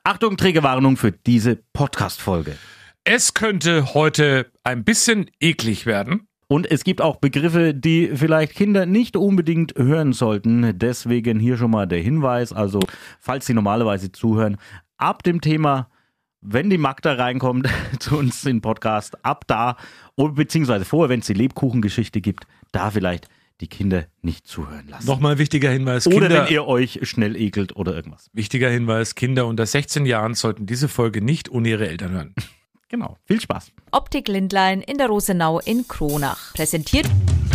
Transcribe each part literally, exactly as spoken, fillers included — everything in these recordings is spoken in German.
Achtung, Triggerwarnung für diese Podcast-Folge. Es könnte heute ein bisschen eklig werden. Und es gibt auch Begriffe, die vielleicht Kinder nicht unbedingt hören sollten. Deswegen hier schon mal der Hinweis, also falls Sie normalerweise zuhören, ab dem Thema, wenn die Magda reinkommt zu uns in den Podcast, ab da, beziehungsweise vorher, wenn es die Lebkuchengeschichte gibt, da vielleicht die Kinder nicht zuhören lassen. Nochmal wichtiger Hinweis. Oder Kinder, wenn ihr euch schnell ekelt oder irgendwas. Wichtiger Hinweis, Kinder unter sechzehn Jahren sollten diese Folge nicht ohne ihre Eltern hören. Genau, viel Spaß. Optik Lindlein in der Rosenau in Kronach. Präsentiert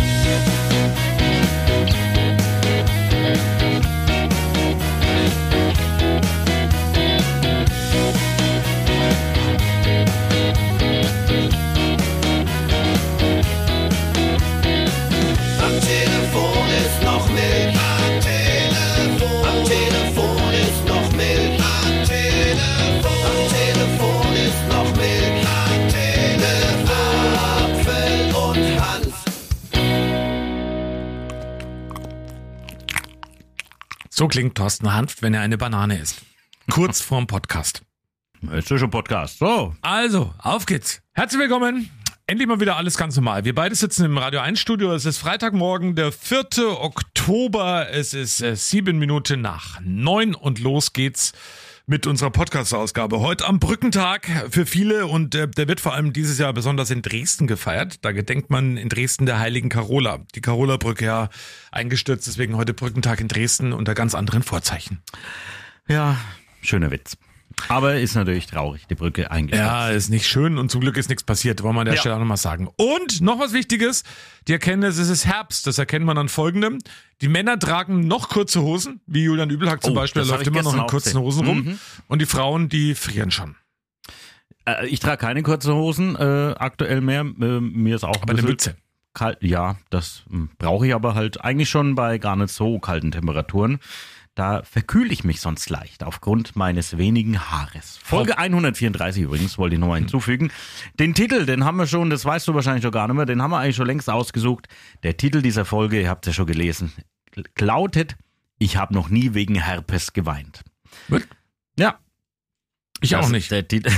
So klingt Thorsten Hanft, wenn er eine Banane isst. Kurz vorm Podcast. Ist schon Podcast. So. Also, auf geht's. Herzlich willkommen. Endlich mal wieder alles ganz normal. Wir beide sitzen im Radio eins Studio. Es ist Freitagmorgen, der vierte Oktober. Es ist äh, sieben Minuten nach neun und los geht's mit unserer Podcast-Ausgabe. Heute am Brückentag für viele und äh, der wird vor allem dieses Jahr besonders in Dresden gefeiert. Da gedenkt man in Dresden der heiligen Carola. Die Carola-Brücke ja eingestürzt, deswegen heute Brückentag in Dresden unter ganz anderen Vorzeichen. Ja, schöner Witz. Aber ist natürlich traurig, die Brücke eingestürzt. Ja, ist nicht schön und zum Glück ist nichts passiert, wollen wir an der Ja. Stelle auch nochmal sagen. Und noch was Wichtiges, die Erkenntnis, es ist Herbst, das erkennt man an Folgendem. Die Männer tragen noch kurze Hosen, wie Julian Übelhack zum Oh, Beispiel, das der hab läuft ich immer noch gestern in auch kurzen gesehen. Hosen rum. Mhm. Und die Frauen, die frieren schon. Äh, ich trage keine kurzen Hosen äh, aktuell mehr. Äh, mir ist auch Aber eine bisschen Mütze. kalt. Ja, das hm, brauche ich aber halt eigentlich schon bei gar nicht so kalten Temperaturen. Da verkühle ich mich sonst leicht aufgrund meines wenigen Haares. Folge hundertvierunddreißig übrigens, wollte ich nochmal hinzufügen. Den Titel, den haben wir schon, das weißt du wahrscheinlich schon gar nicht mehr, den haben wir eigentlich schon längst ausgesucht. Der Titel dieser Folge, ihr habt es ja schon gelesen, lautet: Ich habe noch nie wegen Herpes geweint. Was? Ja. Ich Das auch ist nicht. Der Titel.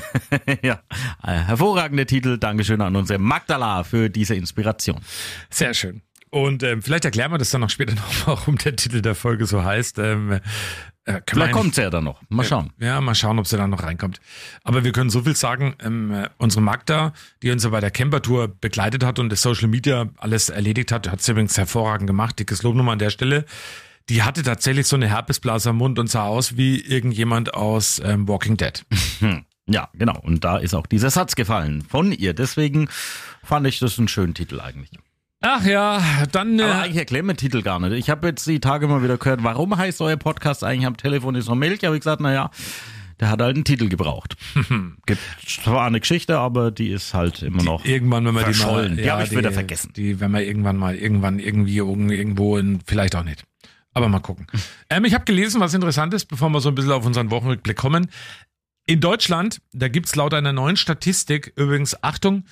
Ja, ein hervorragender Titel. Dankeschön an unsere Magdala für diese Inspiration. Sehr schön. Und ähm, vielleicht erklären wir das dann noch später noch, warum der Titel der Folge so heißt. Ähm, äh, Vielleicht kommt es ja dann noch. Mal schauen. Ja, mal schauen, ob sie dann noch reinkommt. Aber wir können so viel sagen, ähm, äh, unsere Magda, die uns ja bei der Camper-Tour begleitet hat und das Social Media alles erledigt hat, hat sie übrigens hervorragend gemacht, dickes Lob nochmal an der Stelle. Die hatte tatsächlich so eine Herpesblase am Mund und sah aus wie irgendjemand aus ähm, Walking Dead. Hm. Ja, genau. Und da ist auch dieser Satz gefallen von ihr. Deswegen fand ich das einen schönen Titel eigentlich. Ach ja, dann... Aber Äh, eigentlich erklären wir den Titel gar nicht. Ich habe jetzt die Tage mal wieder gehört, warum heißt euer Podcast eigentlich am Telefon ist noch Milch? Habe ich gesagt, naja, der hat halt einen Titel gebraucht. Gibt zwar eine Geschichte, aber die ist halt immer noch irgendwann, wenn man verschollen. die mal... Die habe ich wieder vergessen. Die, wenn man irgendwann mal, irgendwann irgendwie irgendwo, in, vielleicht auch nicht. Aber mal gucken. Ähm, ich habe gelesen, was interessant ist, bevor wir so ein bisschen auf unseren Wochenrückblick kommen. In Deutschland, da gibt's laut einer neuen Statistik übrigens, Achtung,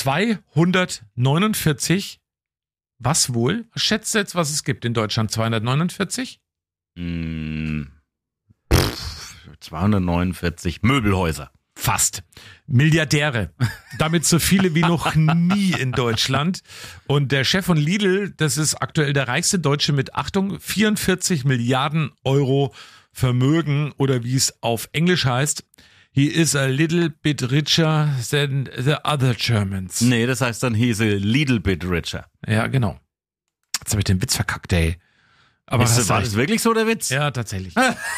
zweihundertneunundvierzig, was wohl? Was schätzt du jetzt, was es gibt in Deutschland? zweihundertneunundvierzig? Hm, pff, zweihundertneunundvierzig Möbelhäuser. Fast. Milliardäre. Damit so viele wie noch nie in Deutschland. Und der Chef von Lidl, das ist aktuell der reichste Deutsche mit, Achtung, vierundvierzig Milliarden Euro Vermögen oder wie es auf Englisch heißt, he is a little bit richer than the other Germans. Nee, das heißt dann, he's a little bit richer. Ja, genau. Jetzt habe ich den Witz verkackt, ey. Aber Ist, hast war recht. das wirklich so der Witz? Ja, tatsächlich.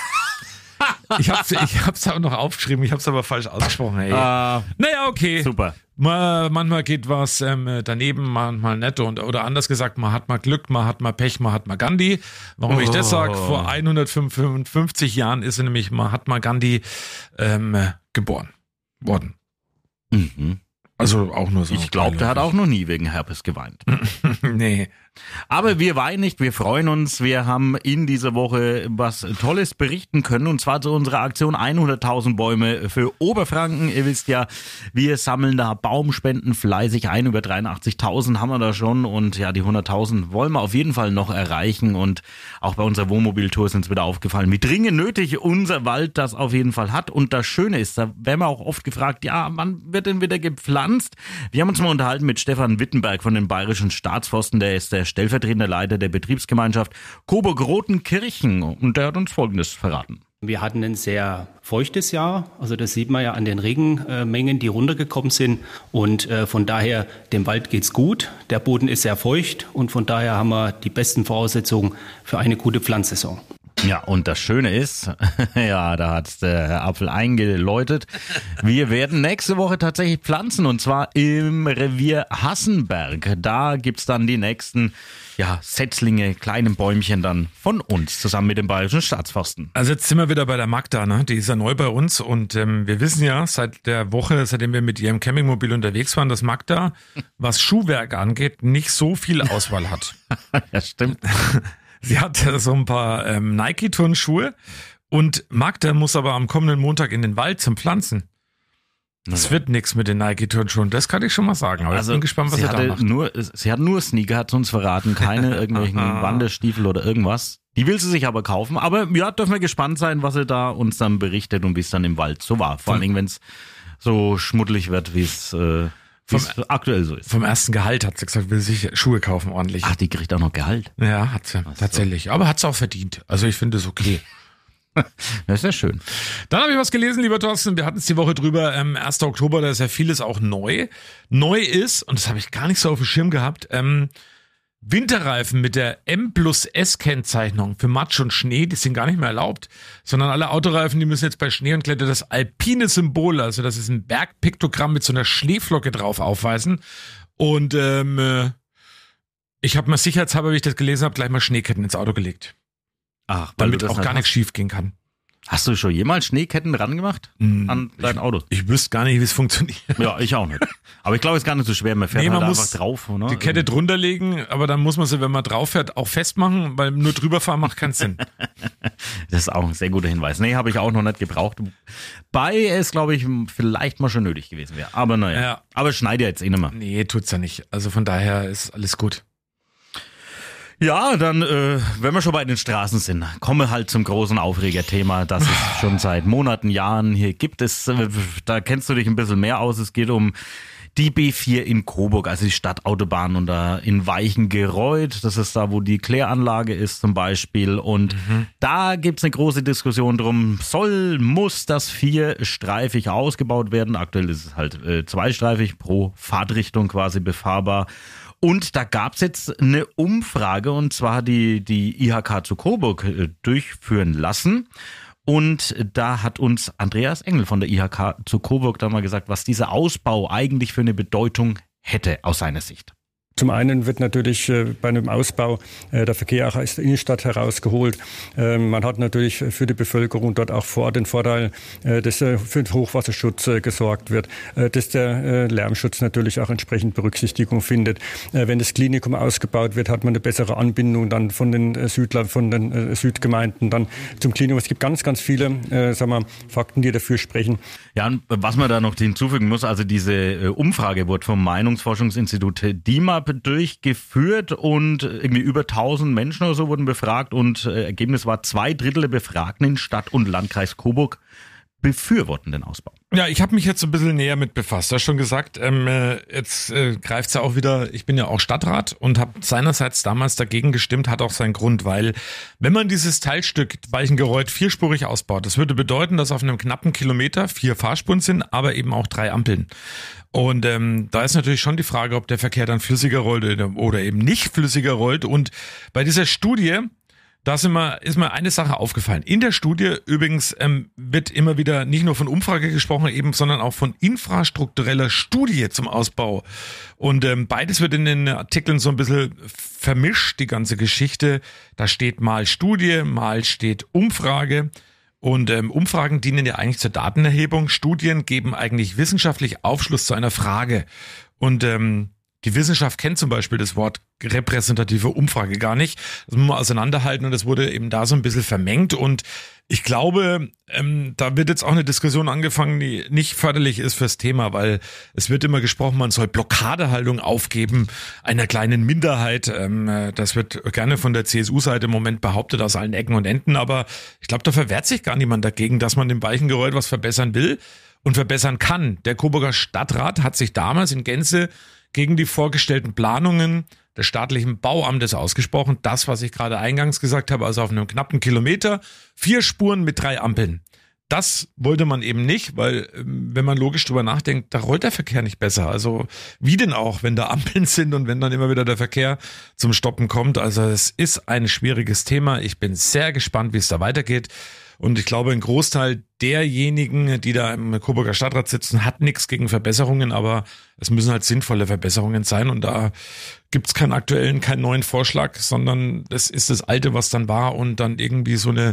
Ich hab's, ich hab's auch noch aufgeschrieben, ich hab's aber falsch ausgesprochen, ey. Ah, Naja, okay. super. Mal, manchmal geht was ähm, daneben, manchmal nett und, oder anders gesagt, man hat mal Glück, man hat mal Pech, man hat mal Gandhi. Warum ich das sage, vor hundertfünfundfünfzig Jahren ist er nämlich Mahatma Gandhi ähm, geboren worden. Mhm. Also auch nur so. Ich glaube, der hat auch noch nie wegen Herpes geweint. Nee, Aber wir weinen nicht, wir freuen uns. Wir haben in dieser Woche was Tolles berichten können, und zwar zu unserer Aktion hunderttausend Bäume für Oberfranken. Ihr wisst ja, wir sammeln da Baumspenden fleißig ein. Über dreiundachtzigtausend haben wir da schon, und ja, die hunderttausend wollen wir auf jeden Fall noch erreichen. Und auch bei unserer Wohnmobiltour ist uns wieder aufgefallen, wie dringend nötig unser Wald das auf jeden Fall hat. Und das Schöne ist, da werden wir auch oft gefragt, ja, wann wird denn wieder gepflanzt? Wir haben uns mal unterhalten mit Stefan Wittenberg von den Bayerischen Staatsforsten, der ist der stellvertretender Leiter der Betriebsgemeinschaft Coburg-Rotenkirchen, und der hat uns Folgendes verraten. Wir hatten ein sehr feuchtes Jahr, also das sieht man ja an den Regenmengen, die runtergekommen sind, und äh, von daher, dem Wald geht's gut, der Boden ist sehr feucht, und von daher haben wir die besten Voraussetzungen für eine gute Pflanzsaison. Ja, und das Schöne ist, ja, da hat der Herr Apfel eingeläutet, wir werden nächste Woche tatsächlich pflanzen, und zwar im Revier Hassenberg. Da gibt's dann die nächsten, ja, Setzlinge, kleine Bäumchen dann von uns, zusammen mit den Bayerischen Staatsforsten. Also jetzt sind wir wieder bei der Magda, ne? Die ist ja neu bei uns, und ähm, wir wissen ja seit der Woche, seitdem wir mit ihrem Campingmobil unterwegs waren, dass Magda, was Schuhwerk angeht, nicht so viel Auswahl hat. Ja, stimmt. Sie hat so ein paar ähm, Nike-Turnschuhe, und Magda muss aber am kommenden Montag in den Wald zum Pflanzen. Das ja. wird nichts mit den Nike-Turnschuhen, das kann ich schon mal sagen. Aber also ich bin gespannt, was sie er da macht. Nur, sie hat nur Sneaker, hat sie uns verraten, keine irgendwelchen Wanderstiefel oder irgendwas. Die will sie sich aber kaufen. Aber ja, dürfen wir gespannt sein, was sie da uns dann berichtet und wie es dann im Wald so war. Vor allen Dingen, wenn es so schmuddelig wird, wie es äh, Vom, aktuell so ist. Vom ersten Gehalt hat sie gesagt, will sich Schuhe kaufen ordentlich. Ach, die kriegt auch noch Gehalt? Ja, hat sie, tatsächlich. So. Aber hat sie auch verdient. Also ich finde es okay. Das ist ja schön. Dann habe ich was gelesen, lieber Thorsten. Wir hatten es die Woche drüber. Ähm, ersten Oktober, da ist ja vieles auch neu. Neu ist, und das habe ich gar nicht so auf dem Schirm gehabt, ähm, Winterreifen mit der M plus S Kennzeichnung für Matsch und Schnee, die sind gar nicht mehr erlaubt, sondern alle Autoreifen, die müssen jetzt bei Schnee und Glätte das alpine Symbol, also das ist ein Bergpiktogramm mit so einer Schneeflocke drauf, aufweisen. Und ähm, ich habe mal sicherheitshalber, wie ich das gelesen habe, gleich mal Schneeketten ins Auto gelegt. Ach, damit auch gar nichts schief gehen kann. Hast du schon jemals Schneeketten dran gemacht an dein ich, Auto? Ich wüsste gar nicht, wie es funktioniert. Ja, ich auch nicht. Aber ich glaube, es ist gar nicht so schwer. Man fährt nee, man halt muss einfach drauf. Ne? Die Kette drunter legen, aber dann muss man sie, wenn man drauf fährt, auch festmachen, weil nur drüber fahren macht keinen Sinn. Das ist auch ein sehr guter Hinweis. Nee, habe ich auch noch nicht gebraucht. Bei es, glaube ich, vielleicht mal schon nötig gewesen wäre. Aber naja. Ja. Aber schneide jetzt eh nicht mehr. Nee, tut's ja nicht. Also von daher ist alles gut. Ja, dann, äh, wenn wir schon bei den Straßen sind, kommen wir halt zum großen Aufregerthema, das es schon seit Monaten, Jahren hier gibt. Es, äh, da kennst du dich ein bisschen mehr aus. Es geht um die B vier in Coburg, also die Stadtautobahn, und da in Weichengereuth. Das ist da, wo die Kläranlage ist zum Beispiel. Und mhm. da gibt's eine große Diskussion drum, soll, muss das vierstreifig ausgebaut werden. Aktuell ist es halt äh, zweistreifig pro Fahrtrichtung quasi befahrbar. Und da gab's jetzt eine Umfrage, und zwar die die I H K zu Coburg äh, durchführen lassen. Und da hat uns Andreas Engel von der I H K zu Coburg dann mal gesagt, was dieser Ausbau eigentlich für eine Bedeutung hätte aus seiner Sicht. Zum einen wird natürlich äh, bei einem Ausbau äh, der Verkehr auch aus der Innenstadt herausgeholt. Ähm, man hat natürlich für die Bevölkerung dort auch vor den Vorteil, äh, dass äh, für den Hochwasserschutz äh, gesorgt wird, äh, dass der äh, Lärmschutz natürlich auch entsprechend Berücksichtigung findet. Äh, wenn das Klinikum ausgebaut wird, hat man eine bessere Anbindung dann von den äh, Südlern, von den äh, Südgemeinden dann zum Klinikum. Es gibt ganz, ganz viele äh, sagen wir, Fakten, die dafür sprechen. Ja, und was man da noch hinzufügen muss, also diese äh, Umfrage wurde vom Meinungsforschungsinstitut D I M A P durchgeführt, und irgendwie über tausend Menschen oder so wurden befragt, und äh, Ergebnis war, zwei Drittel der Befragten in Stadt und Landkreis Coburg befürworten den Ausbau. Ja, ich habe mich jetzt ein bisschen näher mit befasst. Du hast schon gesagt, ähm, jetzt äh, greift's ja auch wieder, ich bin ja auch Stadtrat und habe seinerseits damals dagegen gestimmt, hat auch seinen Grund, weil wenn man dieses Teilstück Weichengereuth vierspurig ausbaut, das würde bedeuten, dass auf einem knappen Kilometer vier Fahrspuren sind, aber eben auch drei Ampeln. Und ähm, da ist natürlich schon die Frage, ob der Verkehr dann flüssiger rollt oder, oder eben nicht flüssiger rollt. Und bei dieser Studie, da ist mir, ist mir eine Sache aufgefallen. In der Studie übrigens ähm, wird immer wieder nicht nur von Umfrage gesprochen, eben, sondern auch von infrastruktureller Studie zum Ausbau. Und ähm, beides wird in den Artikeln so ein bisschen vermischt, die ganze Geschichte. Da steht mal Studie, mal steht Umfrage. Und ähm, Umfragen dienen ja eigentlich zur Datenerhebung. Studien geben eigentlich wissenschaftlich Aufschluss zu einer Frage. Und ähm, Die Wissenschaft kennt zum Beispiel das Wort repräsentative Umfrage gar nicht. Das muss man auseinanderhalten und das wurde eben da so ein bisschen vermengt und ich glaube, ähm, da wird jetzt auch eine Diskussion angefangen, die nicht förderlich ist fürs Thema, weil es wird immer gesprochen, man soll Blockadehaltung aufgeben einer kleinen Minderheit. Ähm, das wird gerne von der C S U-Seite im Moment behauptet aus allen Ecken und Enden, aber ich glaube, da verwehrt sich gar niemand dagegen, dass man im Weichengereuth was verbessern will und verbessern kann. Der Coburger Stadtrat hat sich damals in Gänze gegen die vorgestellten Planungen des staatlichen Bauamtes ausgesprochen. Das, was ich gerade eingangs gesagt habe, also auf einem knappen Kilometer, vier Spuren mit drei Ampeln. Das wollte man eben nicht, weil wenn man logisch drüber nachdenkt, da rollt der Verkehr nicht besser. Also wie denn auch, wenn da Ampeln sind und wenn dann immer wieder der Verkehr zum Stoppen kommt. Also es ist ein schwieriges Thema. Ich bin sehr gespannt, wie es da weitergeht. Und ich glaube, ein Großteil derjenigen, die da im Coburger Stadtrat sitzen, hat nichts gegen Verbesserungen, aber es müssen halt sinnvolle Verbesserungen sein. Und da gibt's keinen aktuellen, keinen neuen Vorschlag, sondern das ist das Alte, was dann war und dann irgendwie so eine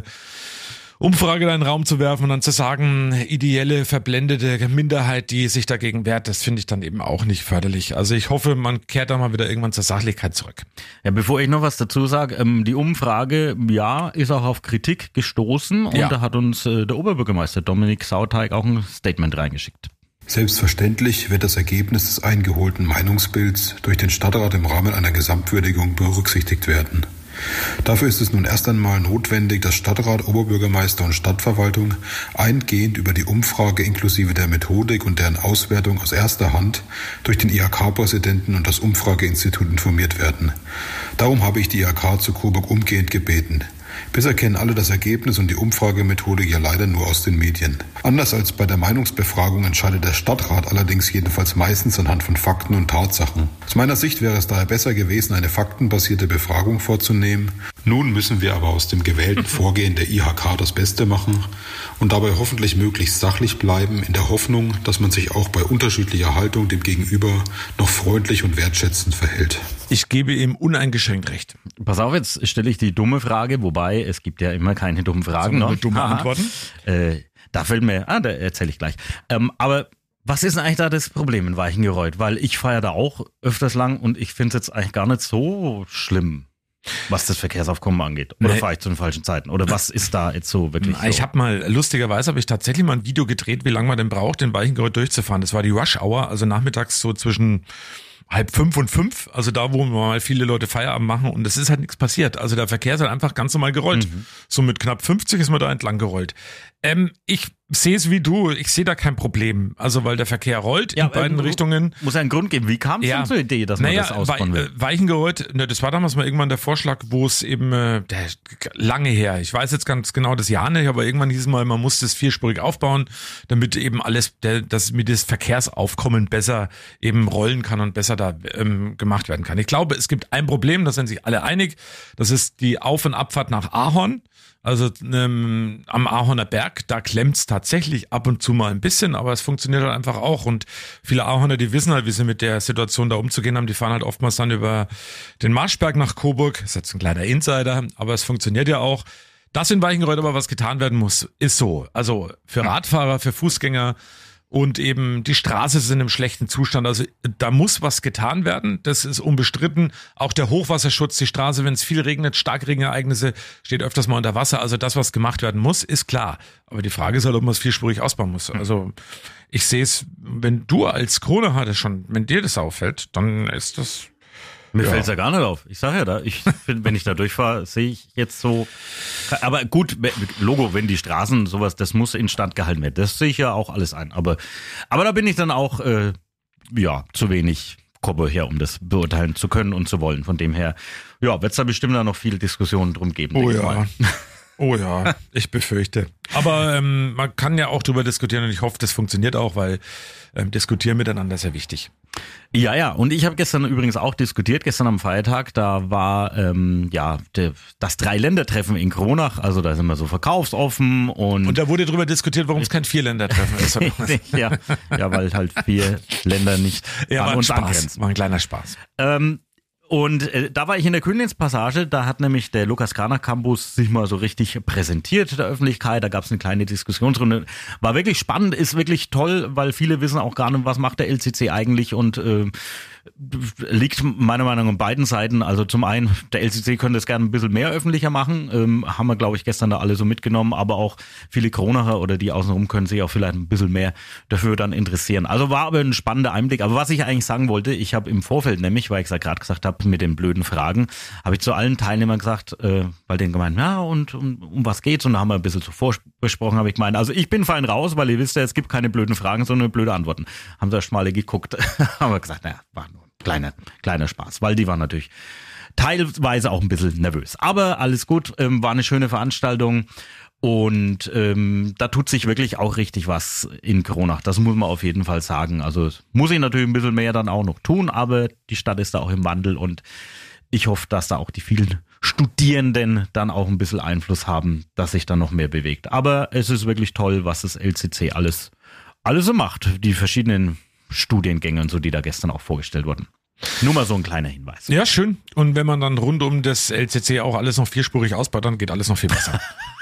Umfrage da in den Raum zu werfen und dann zu sagen, ideelle, verblendete Minderheit, die sich dagegen wehrt, das finde ich dann eben auch nicht förderlich. Also ich hoffe, man kehrt da mal wieder irgendwann zur Sachlichkeit zurück. Ja, bevor ich noch was dazu sage, ähm, die Umfrage, ja, ist auch auf Kritik gestoßen und Ja. da hat uns äh, der Oberbürgermeister Dominik Sauteig auch ein Statement reingeschickt. Selbstverständlich wird das Ergebnis des eingeholten Meinungsbilds durch den Stadtrat im Rahmen einer Gesamtwürdigung berücksichtigt werden. Dafür ist es nun erst einmal notwendig, dass Stadtrat, Oberbürgermeister und Stadtverwaltung eingehend über die Umfrage inklusive der Methodik und deren Auswertung aus erster Hand durch den I H K-Präsidenten und das Umfrageinstitut informiert werden. Darum habe ich die I H K zu Coburg umgehend gebeten. Bisher kennen alle das Ergebnis und die Umfragemethodik ja leider nur aus den Medien. Anders als bei der Meinungsbefragung entscheidet der Stadtrat allerdings jedenfalls meistens anhand von Fakten und Tatsachen. Aus meiner Sicht wäre es daher besser gewesen, eine faktenbasierte Befragung vorzunehmen. Nun müssen wir aber aus dem gewählten Vorgehen der I H K das Beste machen und dabei hoffentlich möglichst sachlich bleiben, in der Hoffnung, dass man sich auch bei unterschiedlicher Haltung dem Gegenüber noch freundlich und wertschätzend verhält. Ich gebe ihm uneingeschränkt recht. Pass auf, jetzt stelle ich die dumme Frage, wobei es gibt ja immer keine dummen Fragen. Sondern Ne? nur dumme Aha. Antworten. Äh, da fällt mir, ah, da erzähle ich gleich. Ähm, aber was ist denn eigentlich da das Problem in Weichengereuth? Weil ich fahre da auch öfters lang und ich finde es jetzt eigentlich gar nicht so schlimm, was das Verkehrsaufkommen angeht. Oder Nee. fahre ich zu den falschen Zeiten? Oder was ist da jetzt so wirklich so? Ich habe mal, lustigerweise habe ich tatsächlich mal ein Video gedreht, wie lange man denn braucht, den Weichengereuth durchzufahren. Das war die Rush Hour, also nachmittags so zwischen halb fünf und fünf, also da, wo mal viele Leute Feierabend machen und es ist halt nichts passiert. Also der Verkehr ist halt einfach ganz normal gerollt. Mhm. So mit knapp fünfzig ist man da entlang gerollt. Ähm, ich sehe es wie du, ich sehe da kein Problem. Also weil der Verkehr rollt in beiden ähm, Richtungen. Muss ja einen Grund geben. Wie kam es Ja. denn zur Idee, dass man Naja, das ausbauen Wei- will? äh, Weichengereuth, ne, das war damals mal irgendwann der Vorschlag, wo es eben, äh, der, lange her, ich weiß jetzt ganz genau das Jahr nicht, aber irgendwann hieß es mal, man muss das vierspurig aufbauen, damit eben alles, der, das, mit das Verkehrsaufkommen besser eben rollen kann und besser da ähm, gemacht werden kann. Ich glaube, es gibt ein Problem, da sind sich alle einig, das ist die Auf- und Abfahrt nach Ahorn. Also ähm, am Ahorner Berg, da klemmt's tatsächlich ab und zu mal ein bisschen, aber es funktioniert halt einfach auch. Und viele Ahorner, die wissen halt, wie sie mit der Situation da umzugehen haben, die fahren halt oftmals dann über den Marschberg nach Coburg. Das ist jetzt ein kleiner Insider, aber es funktioniert ja auch. Dass in Weichengereuth aber was getan werden muss, ist so. Also für Radfahrer, für Fußgänger und eben die Straße ist in einem schlechten Zustand. Also da muss was getan werden. Das ist unbestritten. Auch der Hochwasserschutz, die Straße, wenn es viel regnet, Starkregenereignisse, steht öfters mal unter Wasser. Also das, was gemacht werden muss, ist klar. Aber die Frage ist halt, ob man es vierspurig ausbauen muss. Also ich sehe es, wenn du als Kroner das schon, wenn dir das auffällt, dann ist das... Mir Ja. fällt's ja gar nicht auf. Ich sage ja da, ich find, wenn ich da durchfahre, sehe ich jetzt so. Aber gut, Logo, wenn die Straßen sowas, das muss instand gehalten werden. Das sehe ich ja auch alles ein. Aber, aber da bin ich dann auch äh, ja zu wenig Kopf her, um das beurteilen zu können und zu wollen. Von dem her, ja, wird es da bestimmt da noch viele Diskussionen drum geben. Oh denke ich ja. mal. Oh ja, ich befürchte. Aber ähm, man kann ja auch drüber diskutieren und ich hoffe, das funktioniert auch, weil ähm, diskutieren miteinander ist ja wichtig. Ja, ja. Und ich habe gestern übrigens auch diskutiert, gestern am Feiertag, da war ähm, ja de, das Dreiländertreffen in Kronach, also da sind wir so verkaufsoffen und, Und da wurde drüber diskutiert, warum es kein Vierländertreffen ist. ja, ja, weil halt vier Länder nicht Ja, war an ein uns Spaß, angrenzen. war ein kleiner Spaß. Ähm, und äh, da war ich in der Königspassage, da hat nämlich der Lukas Kranach Campus sich mal so richtig präsentiert der Öffentlichkeit, da gab es eine kleine Diskussionsrunde, war wirklich spannend, ist wirklich toll, weil viele wissen auch gar nicht, was macht der L C C eigentlich und äh, liegt meiner Meinung nach an beiden Seiten. Also zum einen, der L C C könnte es gerne ein bisschen mehr öffentlicher machen. Ähm, haben wir, glaube ich, gestern da alle so mitgenommen. Aber auch viele Kronacher oder die außenrum können sich auch vielleicht ein bisschen mehr dafür dann interessieren. Also war aber ein spannender Einblick. Aber was ich eigentlich sagen wollte, ich habe im Vorfeld nämlich, weil ich es gerade gesagt habe, mit den blöden Fragen, habe ich zu allen Teilnehmern gesagt, äh, weil denen gemeint, ja, und um, um was geht's? Und da haben wir ein bisschen zuvor besprochen, habe ich gemeint, also ich bin fein raus, weil ihr wisst ja, es gibt keine blöden Fragen, sondern blöde Antworten. Haben sie erst mal alle geguckt, haben wir gesagt, naja, war nur ein kleiner, kleiner Spaß, weil die waren natürlich teilweise auch ein bisschen nervös. Aber alles gut, ähm, war eine schöne Veranstaltung und ähm, da tut sich wirklich auch richtig was in Kronach. Das muss man auf jeden Fall sagen. Also muss ich natürlich ein bisschen mehr dann auch noch tun, aber die Stadt ist da auch im Wandel und ich hoffe, dass da auch die vielen Studierenden dann auch ein bisschen Einfluss haben, dass sich dann noch mehr bewegt. Aber es ist wirklich toll, was das L C C alles, alles so macht. Die verschiedenen Studiengänge und so, die da gestern auch vorgestellt wurden. Nur mal so ein kleiner Hinweis. Ja, schön. Und wenn man dann rund um das L C C auch alles noch vierspurig ausbaut, dann geht alles noch viel besser.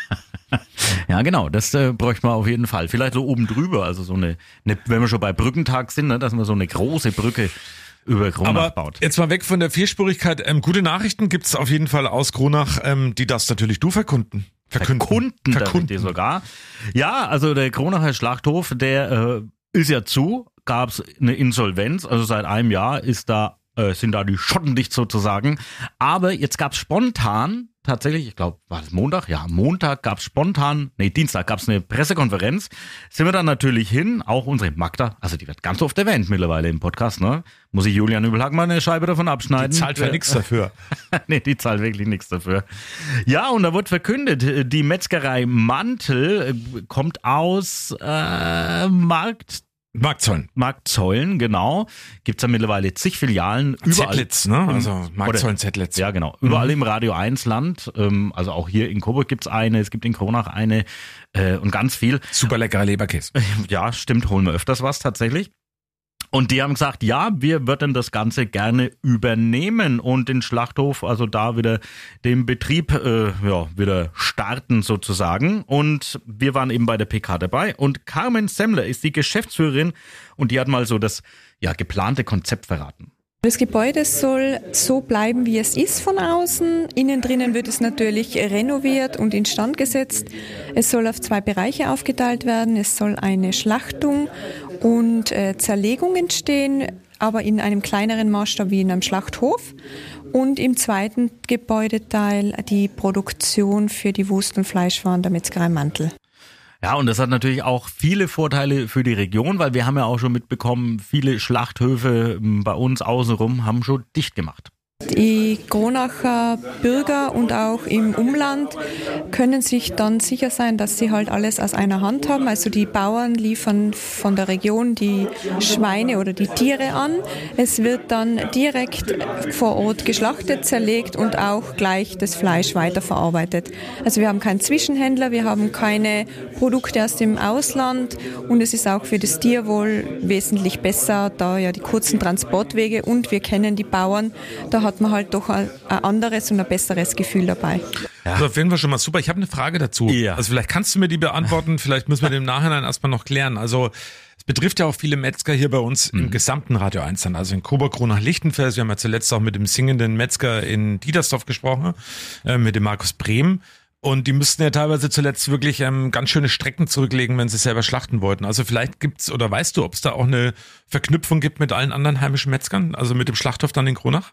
Ja, genau, das äh, bräuchte man auf jeden Fall. Vielleicht so oben drüber, also so eine, eine wenn wir schon bei Brückentag sind, ne, dass man so eine große Brücke über Kronach Aber baut. Jetzt mal weg von der Vierspurigkeit. Ähm, gute Nachrichten gibt's auf jeden Fall aus Kronach, ähm, die darfst natürlich du verkunden. Verkünden. Verkunden, Verkunden. Verkunden. sogar. Ja, also der Kronacher Schlachthof, der äh, ist ja zu, gab's eine Insolvenz, also seit einem Jahr ist da äh, sind da die Schotten dicht sozusagen. Aber jetzt gab's spontan, tatsächlich, ich glaube, war das Montag? Ja, Montag gab's spontan, nee, Dienstag gab's eine Pressekonferenz. Sind wir dann natürlich hin, auch unsere Magda, also die wird ganz oft erwähnt mittlerweile im Podcast, ne? Muss ich Julian Übelhack mal eine Scheibe davon abschneiden. Die zahlt für nichts dafür. Nee, die zahlt wirklich nichts dafür. Ja, und da wird verkündet, die Metzgerei Mantel kommt aus äh, Markt Marktzollen. Marktzollen, genau. Gibt's da mittlerweile zig Filialen. Überall. Zettlitz, ne? Also Marktzollen, Zettlitz. Ja, genau. Überall mhm. im Radio eins Land. Ähm, also auch hier in Coburg gibt's eine, es gibt in Kronach eine äh, und ganz viel. Super leckerer Leberkäse. Ja, stimmt, holen wir öfters was tatsächlich. Und die haben gesagt, ja, wir würden das Ganze gerne übernehmen und den Schlachthof, also da wieder den Betrieb äh, ja, wieder starten sozusagen. Und wir waren eben bei der P K dabei und Carmen Semmler ist die Geschäftsführerin und die hat mal so das ja geplante Konzept verraten. Das Gebäude soll so bleiben, wie es ist von außen. Innen drinnen wird es natürlich renoviert und instand gesetzt. Es soll auf zwei Bereiche aufgeteilt werden. Es soll eine Schlachtung und äh, Zerlegung entstehen, aber in einem kleineren Maßstab wie in einem Schlachthof. Und im zweiten Gebäudeteil die Produktion für die Wurst- und Fleischwaren der Metzgerei Mantel. Ja, und das hat natürlich auch viele Vorteile für die Region, weil wir haben ja auch schon mitbekommen, viele Schlachthöfe bei uns außenrum haben schon dicht gemacht. Die Kronacher Bürger und auch im Umland können sich dann sicher sein, dass sie halt alles aus einer Hand haben. Also die Bauern liefern von der Region die Schweine oder die Tiere an. Es wird dann direkt vor Ort geschlachtet, zerlegt und auch gleich das Fleisch weiterverarbeitet. Also wir haben keinen Zwischenhändler, wir haben keine Produkte aus dem Ausland und es ist auch für das Tierwohl wesentlich besser, da ja die kurzen Transportwege und wir kennen die Bauern, da hat man halt doch ein anderes und ein besseres Gefühl dabei. Ja. Also auf jeden Fall schon mal super. Ich habe eine Frage dazu. Ja. Also vielleicht kannst du mir die beantworten, vielleicht müssen wir den im Nachhinein erstmal noch klären. Also es betrifft ja auch viele Metzger hier bei uns mhm. im gesamten Radio eins Land, also in Coburg, Kronach, Lichtenfels. Wir haben ja zuletzt auch mit dem singenden Metzger in Diedersdorf gesprochen, äh, mit dem Markus Brehm. Und die müssten ja teilweise zuletzt wirklich ähm, ganz schöne Strecken zurücklegen, wenn sie selber schlachten wollten. Also vielleicht gibt's, oder weißt du, ob es da auch eine Verknüpfung gibt mit allen anderen heimischen Metzgern, also mit dem Schlachthof dann in Kronach?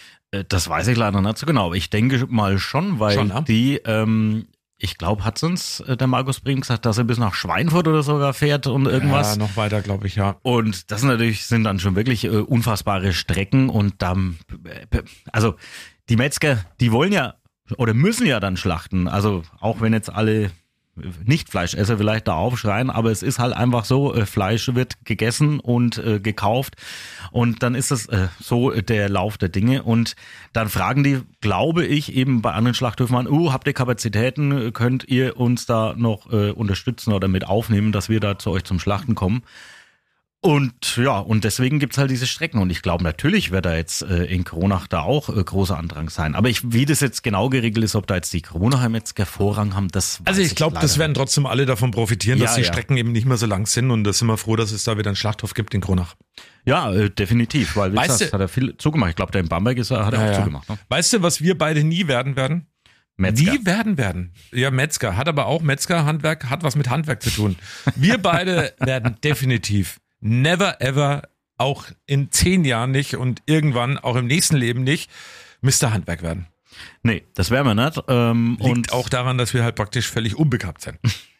Das weiß ich leider nicht so genau, aber ich denke mal schon, weil schon, ja? die, ähm, ich glaube, hat uns der Markus Brehm gesagt, dass er bis nach Schweinfurt oder sogar fährt und irgendwas. Ja, noch weiter, glaube ich, ja. Und das natürlich sind dann schon wirklich äh, unfassbare Strecken und dann, äh, also die Metzger, die wollen ja oder müssen ja dann schlachten, also auch wenn jetzt alle Nicht-Fleischesser vielleicht da aufschreien, aber es ist halt einfach so, äh, Fleisch wird gegessen und äh, gekauft und dann ist es äh, so der Lauf der Dinge und dann fragen die, glaube ich, eben bei anderen Schlachthöfen an, uh, habt ihr Kapazitäten, könnt ihr uns da noch äh, unterstützen oder mit aufnehmen, dass wir da zu euch zum Schlachten kommen? Und ja, und deswegen gibt's halt diese Strecken. Und ich glaube, natürlich wird da jetzt äh, in Kronach da auch äh, großer Andrang sein. Aber ich, wie das jetzt genau geregelt ist, ob da jetzt die Kronacher Metzger Vorrang haben, das weiß Also ich glaube, das werden trotzdem alle davon profitieren, Ja, dass die ja. Strecken eben nicht mehr so lang sind. Und da sind wir froh, dass es da wieder einen Schlachthof gibt in Kronach. Ja, äh, definitiv. Weil, wie Weißt gesagt, du- hat er viel zugemacht. Ich glaube, der in Bamberg ist, er- hat er Ja, auch ja. zugemacht. Ne? Weißt du, was wir beide nie werden werden? Metzger. Nie werden werden. Ja, Metzger. Hat aber auch Metzger, Handwerk, hat was mit Handwerk zu tun. Wir beide werden definitiv never ever, auch in zehn Jahren nicht und irgendwann auch im nächsten Leben nicht, Mister Handwerk werden. Nee, das wären wir nicht. Ähm, Liegt und auch daran, dass wir halt praktisch völlig unbegabt sind.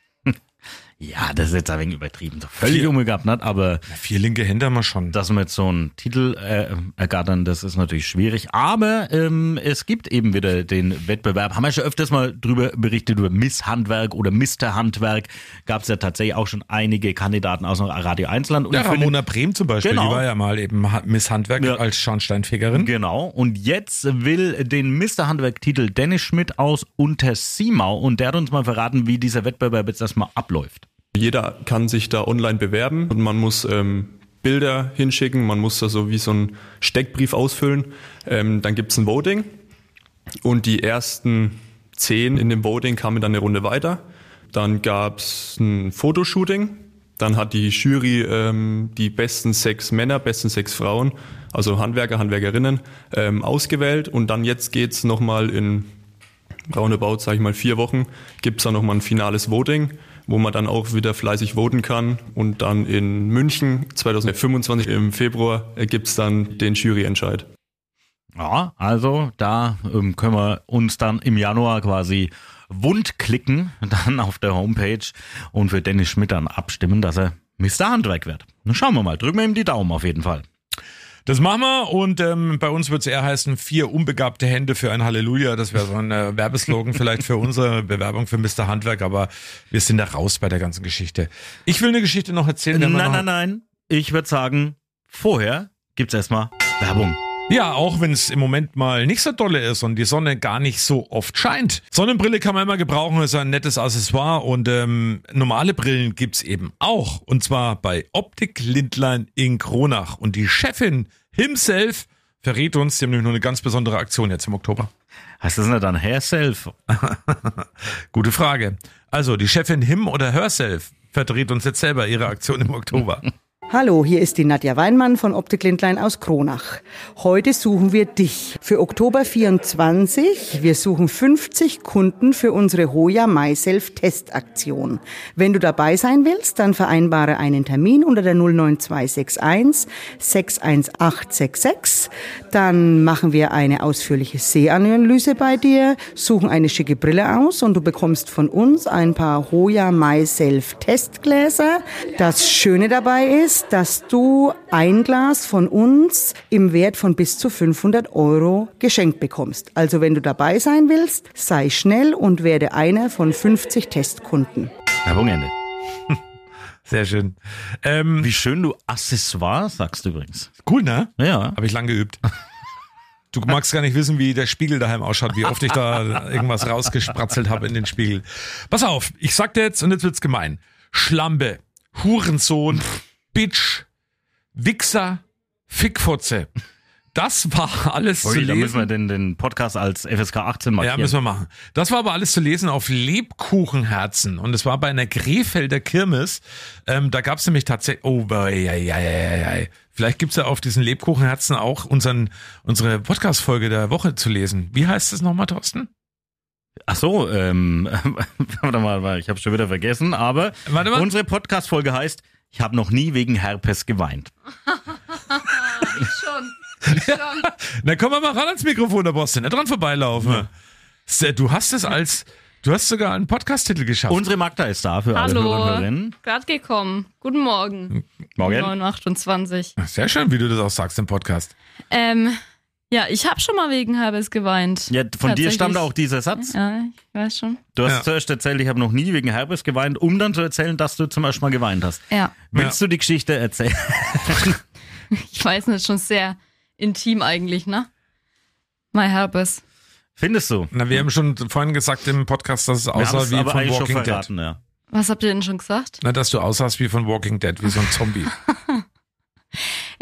ja, das ist jetzt ein wenig übertrieben. So völlig Vier- umgegabt, nicht? Aber Vier linke Hände haben wir schon. dass wir jetzt so einen Titel äh, ergattern, das ist natürlich schwierig. Aber ähm, es gibt eben wieder den Wettbewerb. Haben wir schon öfters mal drüber berichtet, über Miss Handwerk oder Mister Handwerk. Gab es ja tatsächlich auch schon einige Kandidaten aus dem Radio Einzelland. Und Ja, für den- Ramona Brehm zum Beispiel, Genau. die war ja mal eben Ha- Miss Handwerk Ja. als Schornsteinfegerin. Genau. Und jetzt will den Mister Handwerk-Titel Dennis Schmidt aus Untersiemau. Und der hat uns mal verraten, wie dieser Wettbewerb jetzt erstmal abläuft. Jeder kann sich da online bewerben und man muss ähm, Bilder hinschicken, man muss da so wie so einen Steckbrief ausfüllen. Ähm, dann gibt's ein Voting und die ersten zehn in dem Voting kamen dann eine Runde weiter. Dann gab's ein Fotoshooting, dann hat die Jury ähm, die besten sechs Männer, besten sechs Frauen, also Handwerker, Handwerkerinnen, ähm, ausgewählt und dann jetzt geht's nochmal in roundabout, sag ich mal, vier Wochen, gibt's dann nochmal ein finales Voting, wo man dann auch wieder fleißig voten kann. Und dann in München zwanzig fünfundzwanzig im Februar äh, gibt's dann den Juryentscheid. Ja, also da ähm, können wir uns dann im Januar quasi wund klicken, dann auf der Homepage und für Dennis Schmidt dann abstimmen, dass er Mister Handwerk wird. Dann schauen wir mal, drücken wir ihm die Daumen auf jeden Fall. Das machen wir und ähm, bei uns wird es eher heißen, vier unbegabte Hände für ein Halleluja. Das wäre so ein äh, Werbeslogan vielleicht für unsere Bewerbung für Mister Handwerk, aber wir sind da raus bei der ganzen Geschichte. Ich will eine Geschichte noch erzählen. wenn wir Nein, noch nein, nein. Ich würde sagen, vorher gibt's erstmal Werbung. Ja, auch wenn es im Moment mal nicht so dolle ist und die Sonne gar nicht so oft scheint. Sonnenbrille kann man immer gebrauchen, ist ein nettes Accessoire und ähm, normale Brillen gibt's eben auch. Und zwar bei Optik Lindlein in Kronach. Und die Chefin himself verrät uns, die haben nämlich noch eine ganz besondere Aktion jetzt im Oktober. Heißt das nicht dann Herself? Gute Frage. Also, die Chefin him oder herself verrät uns jetzt selber ihre Aktion im Oktober. Hallo, hier ist die Nadja Weinmann von Optik Lindlein aus Kronach. Heute suchen wir dich für Oktober vierundzwanzig. Wir suchen fünfzig Kunden für unsere Hoya MySelf Testaktion. Wenn du dabei sein willst, dann vereinbare einen Termin unter der null neun zwei sechs eins sechs eins acht sechs sechs. Dann machen wir eine ausführliche Sehanalyse bei dir, suchen eine schicke Brille aus und du bekommst von uns ein paar Hoya MySelf Testgläser. Das Schöne dabei ist, dass du ein Glas von uns im Wert von bis zu fünfhundert Euro geschenkt bekommst. Also wenn du dabei sein willst, sei schnell und werde einer von fünfzig Testkunden. Werbung Ende. Sehr schön. Ähm, Wie schön du Accessoire sagst übrigens. cool, ne? Ja. Habe ich lang geübt. Du magst gar nicht wissen, wie der Spiegel daheim ausschaut, wie oft ich da irgendwas rausgespratzelt habe in den Spiegel. Pass auf, ich sag dir jetzt, und jetzt wird's gemein. Schlampe, Hurensohn, Bitch, Wichser, Fickfotze. Das war alles zu Ui, da müssen wir lesen. den, den Podcast als F S K achtzehn markieren. Ja, müssen wir machen. Das war aber alles zu lesen auf Lebkuchenherzen. Und es war bei einer Krefelder Kirmes. Ähm, da gab's nämlich tatsächlich, oh, ja, ja, ja, ja, ja. Vielleicht gibt's ja auf diesen Lebkuchenherzen auch unseren, unsere Podcast-Folge der Woche zu lesen. Wie heißt es nochmal, Thorsten? Ach so, ähm, warte mal, ich habe schon wieder vergessen, aber Warte mal. unsere Podcast-Folge heißt, ich habe noch nie wegen Herpes geweint. Ich schon. Ich schon. Na, komm mal ran ans Mikrofon, da brauchst du nicht dran vorbeilaufen. Ja. Du hast es als, du hast sogar einen Podcast-Titel geschafft. Unsere Magda ist da für alle Hörer und Hallo. Hörerinnen. Gerade gekommen. Guten Morgen. Morgen. neun Uhr achtundzwanzig. Sehr schön, wie du das auch sagst im Podcast. Ähm, ja, ich habe schon mal wegen Herpes geweint. Ja, von dir Tatsächlich. stammt auch dieser Satz. Ja, ich weiß schon. Du hast Ja. zuerst erzählt, ich habe noch nie wegen Herpes geweint, um dann zu erzählen, dass du zum ersten Mal geweint hast. Ja, Willst du die Geschichte erzählen? ich weiß nicht, schon sehr intim eigentlich, ne? My Herpes. Findest du? Na, wir haben schon vorhin gesagt im Podcast, dass es Wir haben aussah es wie aber von eigentlich schon Walking Dead. verraten, ja. Was habt ihr denn schon gesagt? Na, dass du aussahst wie von Walking Dead, wie so ein Zombie.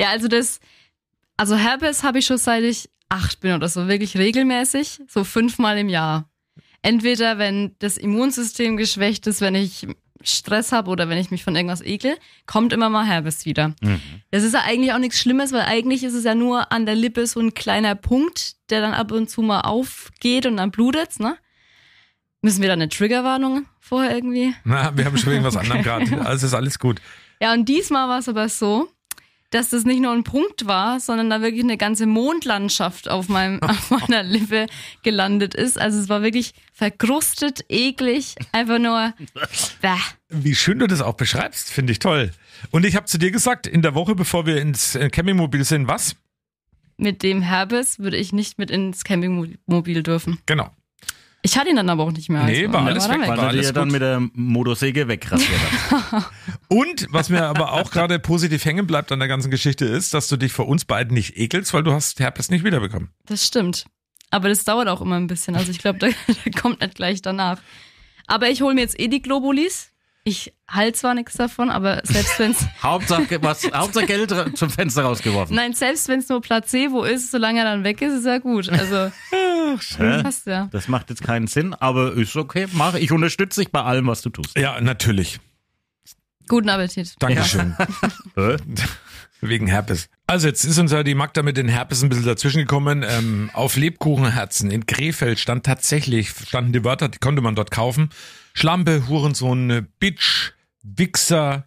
Ja, also das, also Herpes habe ich schon seit ich acht bin oder so, wirklich regelmäßig, so fünfmal im Jahr. Entweder wenn das Immunsystem geschwächt ist, wenn ich Stress habe oder wenn ich mich von irgendwas ekel, kommt immer mal Herpes wieder. Mhm. Das ist ja eigentlich auch nichts Schlimmes, weil eigentlich ist es ja nur an der Lippe so ein kleiner Punkt, der dann ab und zu mal aufgeht und dann blutet's, ne? Müssen wir da eine Triggerwarnung vorher irgendwie? Na, wir haben schon irgendwas Okay. anderem gerade. Also ist alles gut. Ja, und diesmal war es aber so, dass das nicht nur ein Punkt war, sondern da wirklich eine ganze Mondlandschaft auf, meinem, auf meiner Lippe gelandet ist. Also es war wirklich verkrustet, eklig, einfach nur bäh. Wie schön du das auch beschreibst, finde ich toll. Und ich habe zu dir gesagt, in der Woche, bevor wir ins äh, Campingmobil sind, was? Mit dem Herpes würde ich nicht mit ins Campingmobil dürfen. Genau. Ich hatte ihn dann aber auch nicht mehr. Nee, also, war alles er weg, Weil war du dir alles dann gut. mit der Motorsäge wegrasiert hast. Und was mir aber auch gerade positiv hängen bleibt an der ganzen Geschichte ist, dass du dich vor uns beiden nicht ekelst, weil du hast Herpes nicht wiederbekommen. Das stimmt. Aber das dauert auch immer ein bisschen. Also ich glaube, der, der kommt nicht gleich danach. Aber ich hole mir jetzt eh die Globulis. Ich halte zwar nichts davon, aber selbst wenn es... Hauptsache, was, Hauptsache Geld ra- zum Fenster rausgeworfen. Nein, selbst wenn es nur Placebo ist, solange er dann weg ist, ist er gut. Also Hä? passt ja. Das macht jetzt keinen Sinn, aber ist okay. Mach. Ich unterstütze dich bei allem, was du tust. Ja, natürlich. Guten Appetit. Dankeschön. Hä? Wegen Herpes. Also jetzt ist uns ja die Magda mit den Herpes ein bisschen dazwischen gekommen. Ähm, auf Lebkuchenherzen in Krefeld stand tatsächlich, standen die Wörter, die konnte man dort kaufen. Schlampe, Hurensohn, Bitch, Wichser,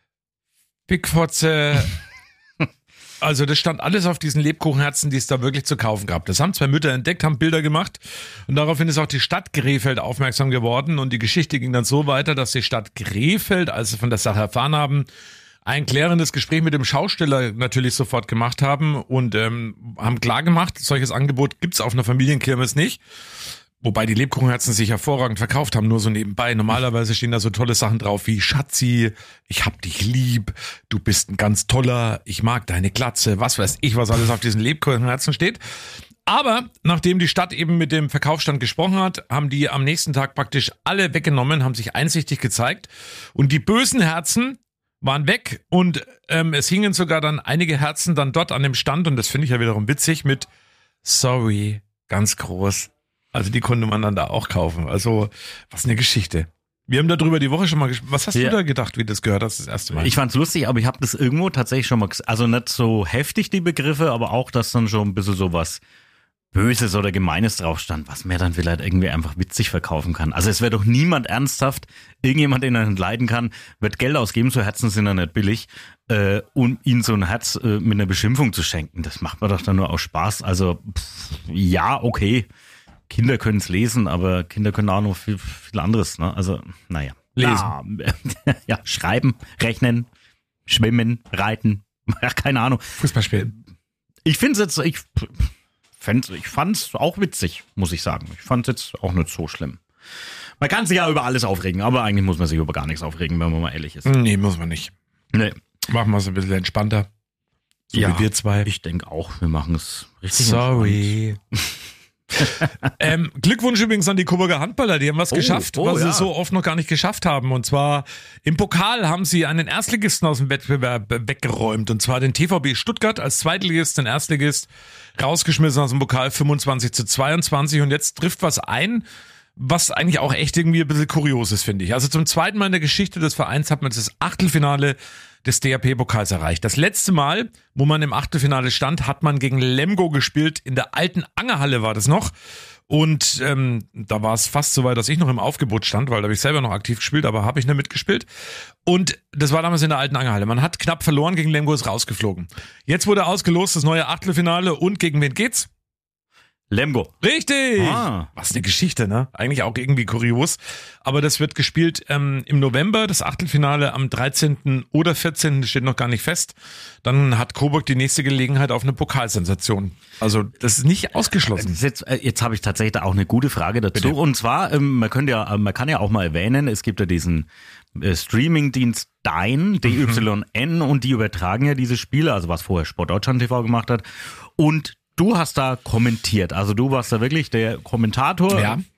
Pickfotze. Also das stand alles auf diesen Lebkuchenherzen, die es da wirklich zu kaufen gab. Das haben zwei Mütter entdeckt, haben Bilder gemacht und daraufhin ist auch die Stadt Krefeld aufmerksam geworden und die Geschichte ging dann so weiter, dass die Stadt Krefeld, als sie von der Sache erfahren haben, ein klärendes Gespräch mit dem Schausteller natürlich sofort gemacht haben und ähm, haben klargemacht, solches Angebot gibt's auf einer Familienkirmes nicht. Wobei die Lebkuchenherzen sich hervorragend verkauft haben, nur so nebenbei. Normalerweise stehen da so tolle Sachen drauf wie Schatzi, ich hab dich lieb, du bist ein ganz toller, ich mag deine Glatze, was weiß ich, was alles auf diesen Lebkuchenherzen steht. Aber nachdem die Stadt eben mit dem Verkaufsstand gesprochen hat, haben die am nächsten Tag praktisch alle weggenommen, haben sich einsichtig gezeigt und die bösen Herzen waren weg und ähm, es hingen sogar dann einige Herzen dann dort an dem Stand und das finde ich ja wiederum witzig mit Sorry, ganz groß. Also die konnte man dann da auch kaufen. Also was eine Geschichte. Wir haben darüber die Woche schon mal gesprochen. Was hast Ja. du da gedacht, wie du das gehört hast das erste Mal? Ich fand's lustig, aber ich habe das irgendwo tatsächlich schon mal, ges- also nicht so heftig die Begriffe, aber auch, dass dann schon ein bisschen sowas Böses oder Gemeines drauf stand, was mir dann vielleicht irgendwie einfach witzig verkaufen kann. Also es wäre doch niemand ernsthaft, irgendjemand, den er nicht leiden kann, wird Geld ausgeben, so Herzen sind ja nicht billig, äh, um ihnen so ein Herz äh, mit einer Beschimpfung zu schenken. Das macht man doch dann nur aus Spaß. Also pff, ja, okay, Kinder können es lesen, aber Kinder können auch noch viel, viel anderes. Ne? Also naja. Lesen. Ja, ja, schreiben, rechnen, schwimmen, reiten, ja, keine Ahnung. Fußball spielen. Ich finde es jetzt, ich, fänd's, ich fand es auch witzig, muss ich sagen. Ich fand es jetzt auch nicht so schlimm. Man kann sich ja über alles aufregen, aber eigentlich muss man sich über gar nichts aufregen, wenn man mal ehrlich ist. Nee, muss man nicht. Nee. Machen wir es ein bisschen entspannter. So Ja, wie wir zwei. Ich denke auch, wir machen es richtig. Sorry. ähm, Glückwunsch übrigens an die Coburger Handballer, die haben was Oh, geschafft, oh, was ja. sie so oft noch gar nicht geschafft haben. Und zwar im Pokal haben sie einen Erstligisten aus dem Wettbewerb weggeräumt. Und zwar den T V B Stuttgart als Zweitligist, den Erstligist rausgeschmissen aus dem Pokal fünfundzwanzig zu zweiundzwanzig. Und jetzt trifft was ein, was eigentlich auch echt irgendwie ein bisschen kurios ist, finde ich. Also zum zweiten Mal in der Geschichte des Vereins hat man das Achtelfinale des D R P-Pokals erreicht. Das letzte Mal, wo man im Achtelfinale stand, hat man gegen Lemgo gespielt. In der alten Angerhalle war das noch. Und ähm, da war es fast so weit, dass ich noch im Aufgebot stand, weil da habe ich selber noch aktiv gespielt, aber habe ich nicht mitgespielt. Und das war damals in der alten Angerhalle. Man hat knapp verloren, gegen Lemgo ist rausgeflogen. Jetzt wurde ausgelost, das neue Achtelfinale. Und gegen wen geht's? Lemgo. Richtig! Ah. Was eine Geschichte, ne? Eigentlich auch irgendwie kurios. Aber das wird gespielt ähm, im November, das Achtelfinale am dreizehnten oder vierzehnten steht noch gar nicht fest. Dann hat Coburg die nächste Gelegenheit auf eine Pokalsensation. Also das ist nicht ausgeschlossen. Das ist Jetzt, äh, jetzt habe ich tatsächlich auch eine gute Frage dazu. Bitte. Und zwar, ähm, man könnte ja, äh, man kann ja auch mal erwähnen, es gibt ja diesen äh, Streaming-Dienst Dein, D Y N, und die übertragen ja diese Spiele, also was vorher Sport Deutschland T V gemacht hat. Und du hast da kommentiert, also du warst da wirklich der Kommentator. Ja.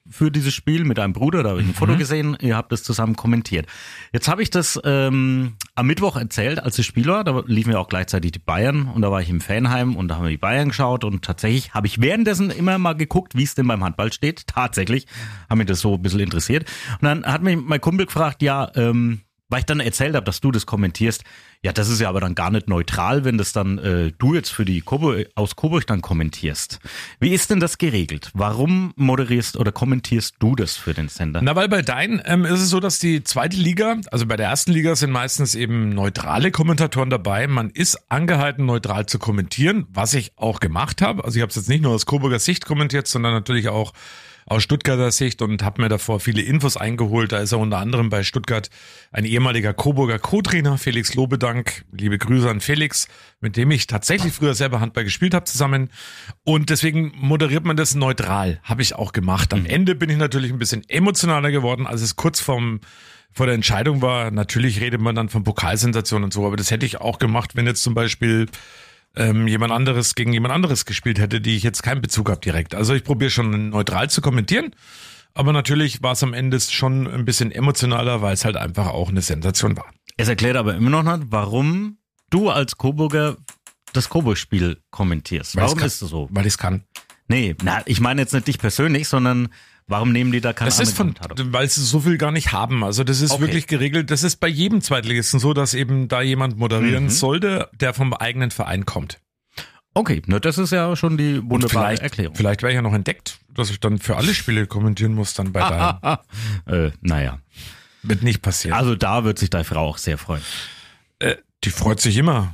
für dieses Spiel mit einem Bruder, da habe ich ein Foto gesehen, ihr habt das zusammen kommentiert. Jetzt habe ich das ähm, am Mittwoch erzählt, als das Spiel war, da liefen ja auch gleichzeitig die Bayern und da war ich im Fanheim und da haben wir die Bayern geschaut und tatsächlich habe ich währenddessen immer mal geguckt, wie es denn beim Handball steht. Tatsächlich hat mich das so ein bisschen interessiert. Und dann hat mich mein Kumpel gefragt, ja, ähm, weil ich dann erzählt habe, dass du das kommentierst, ja, das ist ja aber dann gar nicht neutral, wenn das dann äh, du jetzt für die Coburg, aus Coburg dann kommentierst. Wie ist denn das geregelt? Warum moderierst oder kommentierst du das für den Sender? Na, weil bei Dein ähm, ist es so, dass die zweite Liga, also bei der ersten Liga sind meistens eben neutrale Kommentatoren dabei. Man ist angehalten, neutral zu kommentieren, was ich auch gemacht habe. Also ich habe es jetzt nicht nur aus Coburger Sicht kommentiert, sondern natürlich auch aus Stuttgarter Sicht und habe mir davor viele Infos eingeholt. Da ist er unter anderem bei Stuttgart ein ehemaliger Coburger Co-Trainer, Felix Lobedank. Liebe Grüße an Felix, mit dem ich tatsächlich früher selber Handball gespielt habe zusammen. Und deswegen moderiert man das neutral, habe ich auch gemacht. Am Ende bin ich natürlich ein bisschen emotionaler geworden, als es kurz vorm, vor der Entscheidung war. Natürlich redet man dann von Pokalsensationen und so, aber das hätte ich auch gemacht, wenn jetzt zum Beispiel Ähm, jemand anderes gegen jemand anderes gespielt hätte, die ich jetzt keinen Bezug habe direkt. Also ich probiere schon neutral zu kommentieren, aber natürlich war es am Ende schon ein bisschen emotionaler, weil es halt einfach auch eine Sensation war. Es erklärt aber immer noch nicht, warum du als Coburger das Coburg-Spiel kommentierst. Weil Warum kann, ist das so? Weil ich es kann. Nee, na, ich meine jetzt nicht dich persönlich, sondern warum nehmen die da keine Das ist von, weil sie so viel gar nicht haben. Also das ist Okay. wirklich geregelt. Das ist bei jedem Zweitligisten so, dass eben da jemand moderieren Mhm. sollte, der vom eigenen Verein kommt. Okay, na, das ist ja schon die Und wunderbare vielleicht, Erklärung. vielleicht wäre ich ja noch entdeckt, dass ich dann für alle Spiele kommentieren muss dann bei Dein. äh, naja, Wird nicht passieren. also da wird sich deine Frau auch sehr freuen. äh, die freut sich immer.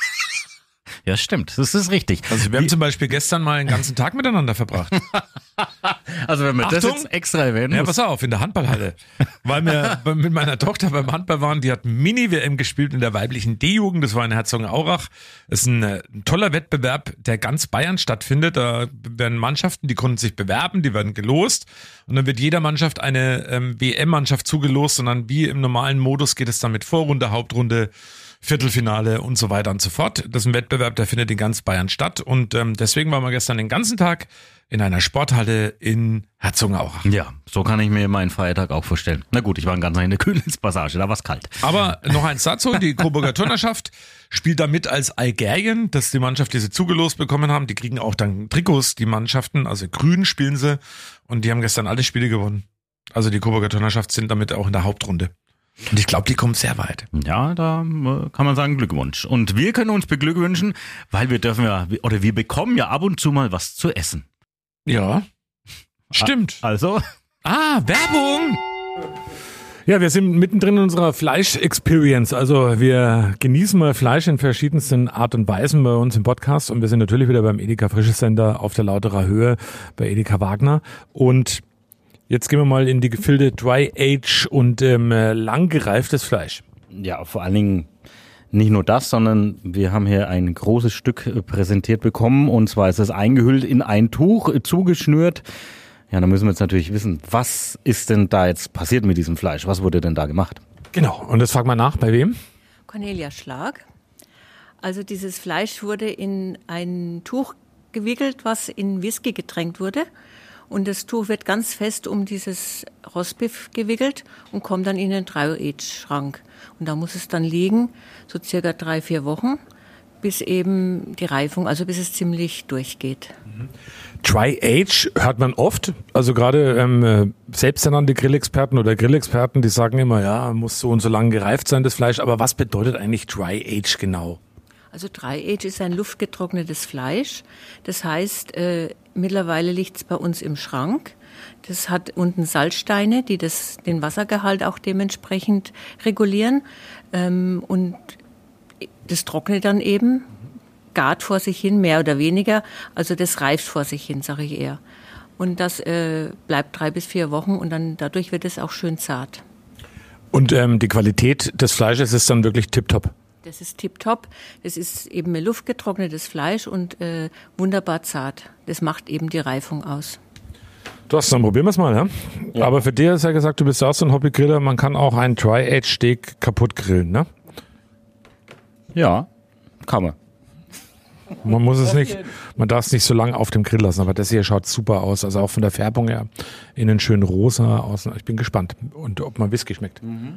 Ja, stimmt, das ist richtig. Also wir haben zum Beispiel gestern mal einen ganzen Tag miteinander verbracht. Also wenn wir das Achtung. jetzt extra erwähnen, Ja, muss- pass auf, in der Handballhalle. Weil wir mit meiner Tochter beim Handball waren, die hat Mini-W M gespielt in der weiblichen D-Jugend, das war in Herzogenaurach. Das ist ein, äh, ein toller Wettbewerb, der ganz Bayern stattfindet. Da werden Mannschaften, die konnten sich bewerben, die werden gelost und dann wird jeder Mannschaft eine ähm, W M-Mannschaft zugelost und dann wie im normalen Modus geht es dann mit Vorrunde, Hauptrunde, Viertelfinale und so weiter und so fort. Das ist ein Wettbewerb, der findet in ganz Bayern statt und ähm, deswegen waren wir gestern den ganzen Tag in einer Sporthalle in Herzogenaurach. Ja, so kann ich mir meinen Feiertag auch vorstellen. Na gut, ich war ganz in der Kühlenspassage, da war es kalt. Aber noch eins dazu, die Coburger Turnerschaft spielt da mit als Algerien, das ist die Mannschaft, die sie zugelost bekommen haben. Die kriegen auch dann Trikots, die Mannschaften, also grün spielen sie und die haben gestern alle Spiele gewonnen. Also die Coburger Turnerschaft sind damit auch in der Hauptrunde. Und ich glaube, die kommen sehr weit. Ja, da äh, kann man sagen Glückwunsch. Und wir können uns beglückwünschen, weil wir dürfen ja, oder wir bekommen ja ab und zu mal was zu essen. Ja, stimmt. Also, Ah, Werbung! Ja, wir sind mittendrin in unserer Fleisch-Experience. Also wir genießen mal Fleisch in verschiedensten Art und Weisen bei uns im Podcast. Und wir sind natürlich wieder beim Edeka Frische Sender auf der Lauterer Höhe bei Edeka Wagner. Und jetzt gehen wir mal in die Gefilde Dry Age und ähm, lang gereiftes Fleisch. ja, vor allen Dingen nicht nur das, sondern wir haben hier ein großes Stück äh, präsentiert bekommen und zwar ist es eingehüllt in ein Tuch, äh, zugeschnürt. Ja, da müssen wir jetzt natürlich wissen, was ist denn da jetzt passiert mit diesem Fleisch? Was wurde denn da gemacht? Genau, und das frag mal nach, bei wem? Cornelia Schlag. Also dieses Fleisch wurde in ein Tuch gewickelt, was in Whisky getränkt wurde. Und das Tuch wird ganz fest um dieses Rostbeef gewickelt und kommt dann in den Dry-Age-Schrank. Und da muss es dann liegen, so circa drei, vier Wochen, bis eben die Reifung, also bis es ziemlich durchgeht. Dry Age hört man oft, also gerade ähm, selbsternannte Grillexperten oder Grillexperten, die sagen immer, ja, muss so und so lang gereift sein, das Fleisch. Aber was bedeutet eigentlich Dry Age genau? Also Dry Age ist ein luftgetrocknetes Fleisch. Das heißt, äh, mittlerweile liegt es bei uns im Schrank. Das hat unten Salzsteine, die das, den Wassergehalt auch dementsprechend regulieren. Ähm, und das trocknet dann eben, gart vor sich hin, mehr oder weniger. Also das reift vor sich hin, sage ich eher. Und das äh, bleibt drei bis vier Wochen und dann dadurch wird es auch schön zart. Und ähm, die Qualität des Fleisches ist dann wirklich tipptopp? Das ist tipptopp. Das ist eben ein luftgetrocknetes Fleisch und äh, wunderbar zart. Das macht eben die Reifung aus. Du hast, dann probieren wir es mal, ja? Ja. Aber für dich ist ja gesagt, du bist ja auch so ein Hobbygriller, man kann auch ein Dry-Age-Steak kaputt grillen, ne? Ja, kann man. Man muss es nicht, man darf es nicht so lange auf dem Grill lassen, aber das hier schaut super aus. Also auch von der Färbung her. Innen schön rosa, außen. Ich bin gespannt. Und ob man Whisky schmeckt. Mhm.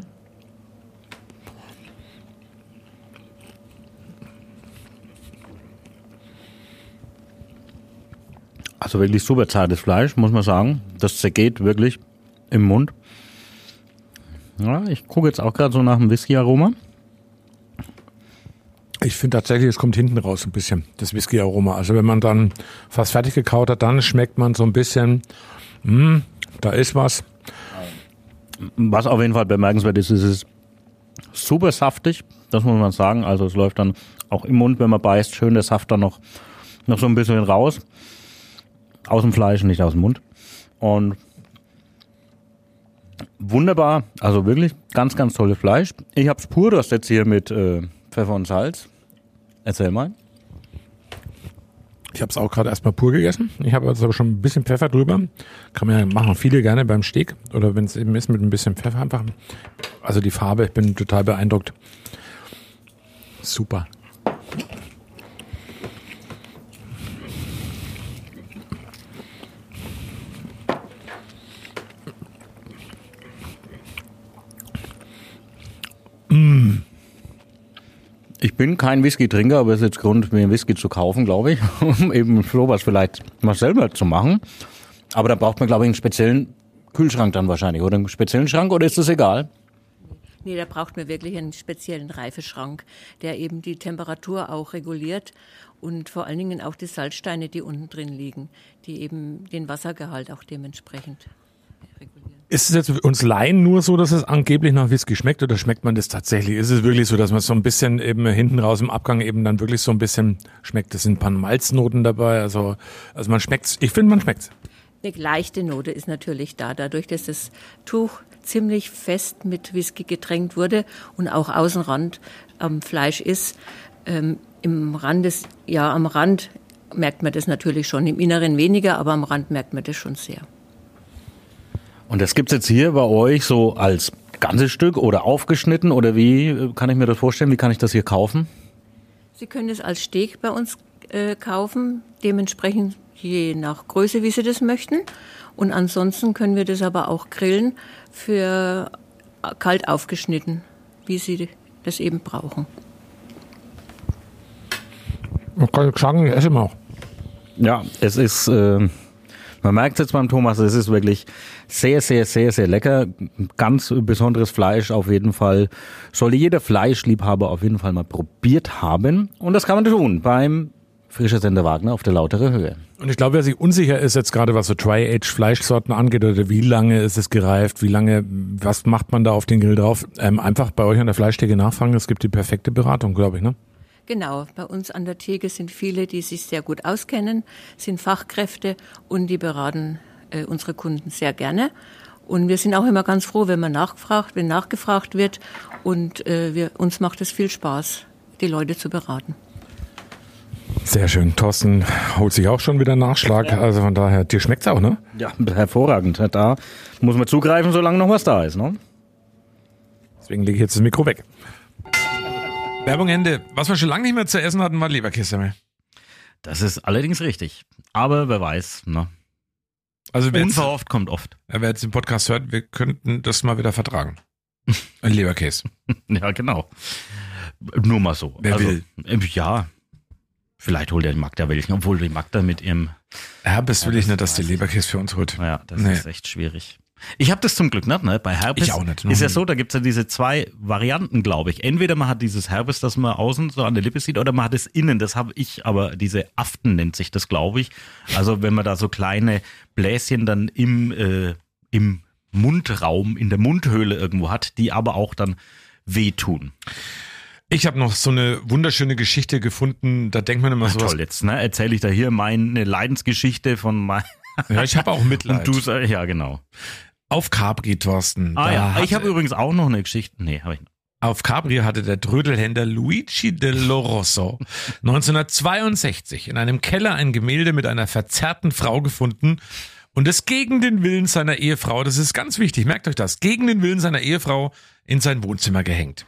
Also wirklich super zartes Fleisch, muss man sagen. Das zergeht wirklich im Mund. Ja, ich gucke jetzt auch gerade so nach dem Whisky-Aroma. Ich finde tatsächlich, es kommt hinten raus ein bisschen, das Whisky-Aroma. Also wenn man dann fast fertig gekaut hat, dann schmeckt man so ein bisschen, mh, da ist was. Was auf jeden Fall bemerkenswert ist, ist es super saftig, das muss man sagen. Also es läuft dann auch im Mund, wenn man beißt, schön der Saft dann noch, noch so ein bisschen raus. Aus dem Fleisch, nicht aus dem Mund. Und wunderbar, also wirklich ganz, ganz tolles Fleisch. Ich habe es pur, du hast jetzt hier mit äh, Pfeffer und Salz. Erzähl mal. Ich habe es auch gerade erstmal pur gegessen. Ich habe also schon ein bisschen Pfeffer drüber. Kann man ja machen, viele gerne beim Steak. Oder wenn es eben ist mit ein bisschen Pfeffer einfach. Also die Farbe, ich bin total beeindruckt. Super. Ich bin kein Whisky-Trinker, aber es ist jetzt Grund, mir einen Whisky zu kaufen, glaube ich, um eben sowas vielleicht mal selber zu machen. Aber da braucht man, glaube ich, einen speziellen Kühlschrank dann wahrscheinlich oder einen speziellen Schrank, oder ist das egal? Nee, da braucht man wirklich einen speziellen Reifeschrank, der eben die Temperatur auch reguliert und vor allen Dingen auch die Salzsteine, die unten drin liegen, die eben den Wassergehalt auch dementsprechend regulieren. Ist es jetzt für uns Laien nur so, dass es angeblich nach Whisky schmeckt, oder schmeckt man das tatsächlich? Ist es wirklich so, dass man so ein bisschen eben hinten raus im Abgang eben dann wirklich so ein bisschen schmeckt? Es sind ein paar Malznoten dabei, also, also man schmeckt's. Ich finde, man schmeckt's. Eine leichte Note ist natürlich da, dadurch, dass das Tuch ziemlich fest mit Whisky getränkt wurde und auch Außenrand am Fleisch ist. Ähm, im Rand ist, ja, am Rand merkt man das natürlich schon, im Inneren weniger, aber am Rand merkt man das schon sehr. Und das gibt's jetzt hier bei euch so als ganzes Stück oder aufgeschnitten, oder wie kann ich mir das vorstellen? Wie kann ich das hier kaufen? Sie können es als Steak bei uns äh, kaufen, dementsprechend je nach Größe, wie Sie das möchten. Und ansonsten können wir das aber auch grillen für kalt aufgeschnitten, wie Sie das eben brauchen. Man kann sagen, ich esse mal auch. Ja, es ist... Äh Man merkt es jetzt beim Thomas, es ist wirklich sehr, sehr, sehr, sehr lecker. Ganz besonderes Fleisch auf jeden Fall. Sollte jeder Fleischliebhaber auf jeden Fall mal probiert haben. Und das kann man tun beim Frischer Sender Wagner auf der Lautere Höhe. Und ich glaube, wer sich unsicher ist jetzt gerade, was so Dry-Age-Fleischsorten angeht, oder wie lange ist es gereift, wie lange, was macht man da auf den Grill drauf, ähm, einfach bei euch an der Fleischtheke nachfragen. Es gibt die perfekte Beratung, glaube ich, ne? Genau, bei uns an der Theke sind viele, die sich sehr gut auskennen, sind Fachkräfte und die beraten äh, unsere Kunden sehr gerne. Und wir sind auch immer ganz froh, wenn man nachgefragt, wenn nachgefragt wird. Und äh, wir, uns macht es viel Spaß, die Leute zu beraten. Sehr schön. Thorsten holt sich auch schon wieder Nachschlag. Ja. Also von daher, dir schmeckt's auch, ne? Ja, hervorragend. Da muss man zugreifen, solange noch was da ist, ne? Deswegen lege ich jetzt das Mikro weg. Werbung Ende. Was wir schon lange nicht mehr zu essen hatten, war Leberkäse. Das ist allerdings richtig. Aber wer weiß, ne? Also wer unverhofft kommt oft. Wer jetzt den Podcast hört, wir könnten das mal wieder vertragen. Ein Leberkäse. Ja, genau. Nur mal so. Wer also, will. Ja. Vielleicht holt der Magda welchen, obwohl die Magda mit ihrem... Herpes will ich nicht, dass der Leberkäse für uns holt. Ja, das nee. ist echt schwierig. Ich habe das zum Glück nicht, ne? Bei Herpes ich auch nicht, ist ja so, da gibt's ja diese zwei Varianten, glaube ich. Entweder man hat dieses Herpes, das man außen so an der Lippe sieht, oder man hat es innen. Das habe ich, aber diese Aften nennt sich das, glaube ich. Also wenn man da so kleine Bläschen dann im, äh, im Mundraum, in der Mundhöhle irgendwo hat, die aber auch dann wehtun. Ich habe noch so eine wunderschöne Geschichte gefunden, da denkt man immer so. Toll, jetzt ne, erzähle ich da hier meine Leidensgeschichte von mein. Ja, ich habe auch Mitleid. Und du, ja, genau. Auf Capri, Thorsten. Ah ja, ich habe übrigens auch noch eine Geschichte. Nee, habe ich nicht. Auf Capri hatte der Trödelhändler Luigi Dello Rosso neunzehnhundertzweiundsechzig in einem Keller ein Gemälde mit einer verzerrten Frau gefunden und es gegen den Willen seiner Ehefrau, das ist ganz wichtig, merkt euch das, gegen den Willen seiner Ehefrau in sein Wohnzimmer gehängt.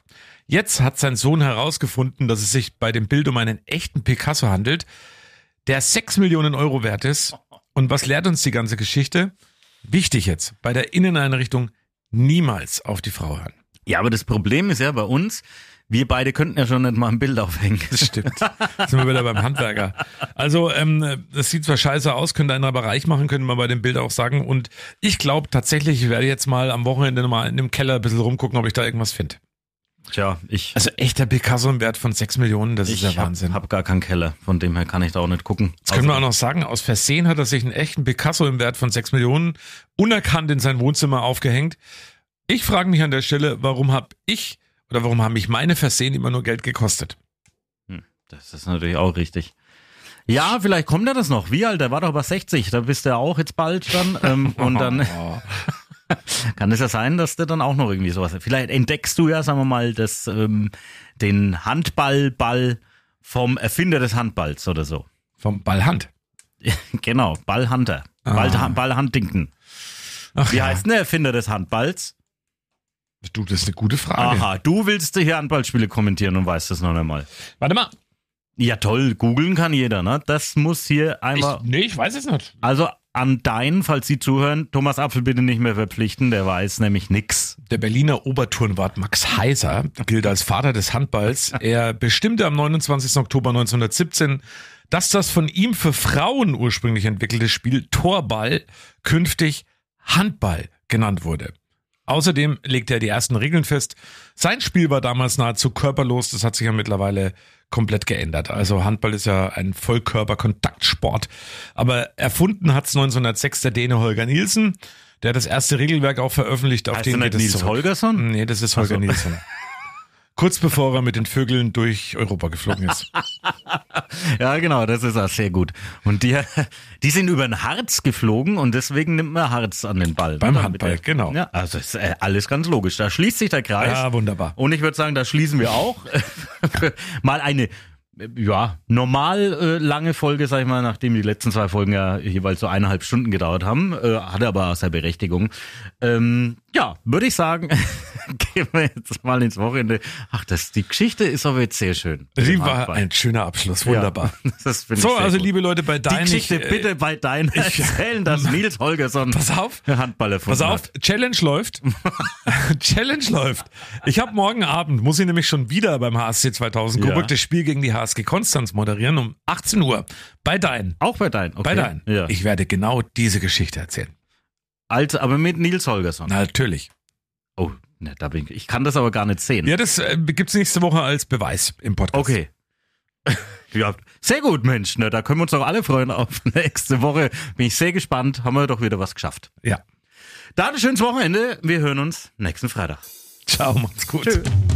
Jetzt hat sein Sohn herausgefunden, dass es sich bei dem Bild um einen echten Picasso handelt, der sechs Millionen Euro wert ist. Und was lehrt uns die ganze Geschichte? Wichtig jetzt, bei der Inneneinrichtung niemals auf die Frau hören. Ja, aber das Problem ist ja bei uns, wir beide könnten ja schon nicht mal ein Bild aufhängen. Das stimmt. Jetzt sind wir wieder beim Handwerker. Also, ähm, das sieht zwar scheiße aus, könnte einer aber reich machen, könnte man bei dem Bild auch sagen. Und ich glaube tatsächlich, ich werde jetzt mal am Wochenende mal in dem Keller ein bisschen rumgucken, ob ich da irgendwas finde. Tja, ich... Also echter Picasso im Wert von sechs Millionen, das ist ja Wahnsinn. Ich habe hab gar keinen Keller, von dem her kann ich da auch nicht gucken. Jetzt können wir auch noch sagen, aus Versehen hat er sich einen echten Picasso im Wert von sechs Millionen unerkannt in sein Wohnzimmer aufgehängt. Ich frage mich an der Stelle, warum habe ich oder warum haben mich meine Versehen immer nur Geld gekostet? Hm, das ist natürlich auch richtig. Ja, vielleicht kommt er das noch. Wie alt? Der war doch über sechzig, da bist du ja auch jetzt bald dann. Ähm, und dann kann es ja sein, dass du dann auch noch irgendwie sowas... Vielleicht entdeckst du ja, sagen wir mal, das, ähm, den Handballball vom Erfinder des Handballs oder so. Vom Ballhand? Genau, Ballhunter. Ah. Ball, Ballhandington. Ach Wie ja. heißt denn der Erfinder des Handballs? Du, das ist eine gute Frage. Aha, du willst hier Handballspiele kommentieren und weißt das noch einmal. Warte mal. Ja toll, googeln kann jeder, ne? Das muss hier einmal... Ich, nee, ich weiß es nicht. Also an deinen, falls Sie zuhören, Thomas Apfel bitte nicht mehr verpflichten, der weiß nämlich nix. Der Berliner Oberturnwart Max Heiser gilt als Vater des Handballs. Er bestimmte am neunundzwanzigsten Oktober neunzehnhundertsiebzehn, dass das von ihm für Frauen ursprünglich entwickelte Spiel Torball künftig Handball genannt wurde. Außerdem legte er die ersten Regeln fest. Sein Spiel war damals nahezu körperlos, das hat sich ja mittlerweile komplett geändert. Also Handball ist ja ein Vollkörper-Kontaktsport. Aber erfunden hat es neunzehnhundertsechs der Däne Holger Nielsen, der das erste Regelwerk auch veröffentlicht. Auf Heißt den der geht nicht es Nils zurück. Holgersson? Nee, das ist Holger Ach so. Nielsen. Kurz bevor er mit den Vögeln durch Europa geflogen ist. Ja, genau, das ist auch sehr gut. Und die, die sind über den Harz geflogen und deswegen nimmt man Harz an den Ball. Beim ne? Handball, Damit der- genau. Ja, also ist äh, alles ganz logisch. Da schließt sich der Kreis. Ja, wunderbar. Und ich würde sagen, da schließen wir auch mal eine äh, ja, normal äh, lange Folge, sag ich mal, nachdem die letzten zwei Folgen ja jeweils so eineinhalb Stunden gedauert haben, äh, hatte aber auch seine Berechtigung. Ähm, ja, würde ich sagen, gehen wir jetzt mal ins Wochenende. Ach, das, die Geschichte ist aber jetzt sehr schön. Sie war ein schöner Abschluss, wunderbar. Ja, das finde ich So, sehr also gut. liebe Leute, bei Die deinen... Geschichte ich, äh, bitte bei deinen ich- erzählen, dass Nils Holgersson Pass auf. Handball erfunden Pass auf, hat. Challenge läuft. Challenge läuft. Ich habe morgen Abend, muss ich nämlich schon wieder beim H S C zweitausend Ja. Coburg das Spiel gegen die H S G Konstanz moderieren um achtzehn Uhr. Bei Dein. Auch bei deinen, okay. Bei Dein. Ja. Ich werde genau diese Geschichte erzählen. Also, aber mit Nils Holgersson. Natürlich. Oh, ne, da bin ich. Ich kann das aber gar nicht sehen. Ja, das äh, gibt's nächste Woche als Beweis im Podcast. Okay. Ja, sehr gut, Mensch. Ne, da können wir uns doch alle freuen auf nächste Woche. Bin ich sehr gespannt. Haben wir doch wieder was geschafft. Ja. Dann ein schönes Wochenende. Wir hören uns nächsten Freitag. Ciao, macht's gut. Tschüss.